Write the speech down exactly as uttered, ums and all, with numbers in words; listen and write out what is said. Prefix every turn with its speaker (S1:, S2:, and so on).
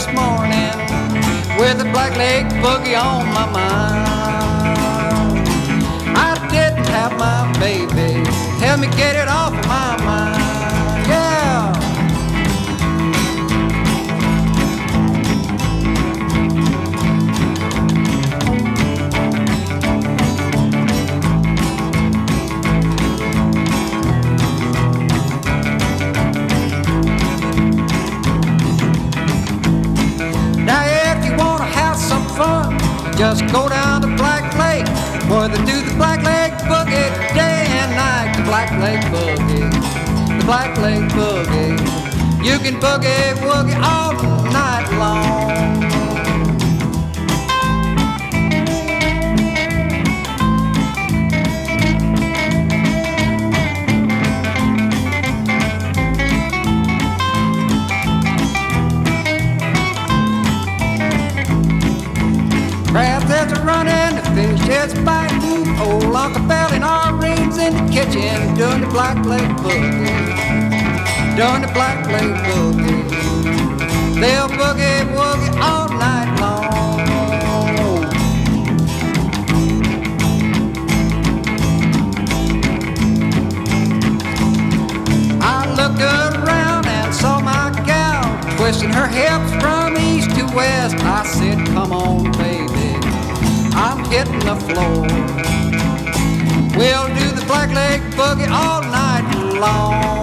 S1: this morning with the Black Leg Boogie on my mind. I didn't have my baby, help me get it off of my mind, yeah. Just go down to Black Lake, where they do the Black Leg Boogie day and night. The Black Leg Boogie, the Black Leg Boogie. You can boogie woogie all night long. Crabs that's a running, the fish that's biting, old Uncle Bell and our rings in the kitchen, doing the Black Leg Boogie, doing the Black Leg Boogie. They'll boogie woogie all night long. I looked around and saw my gal twisting her hips from east to west. I said, come on, baby, I'm hitting the floor. We'll do the Black Leg Boogie all night long.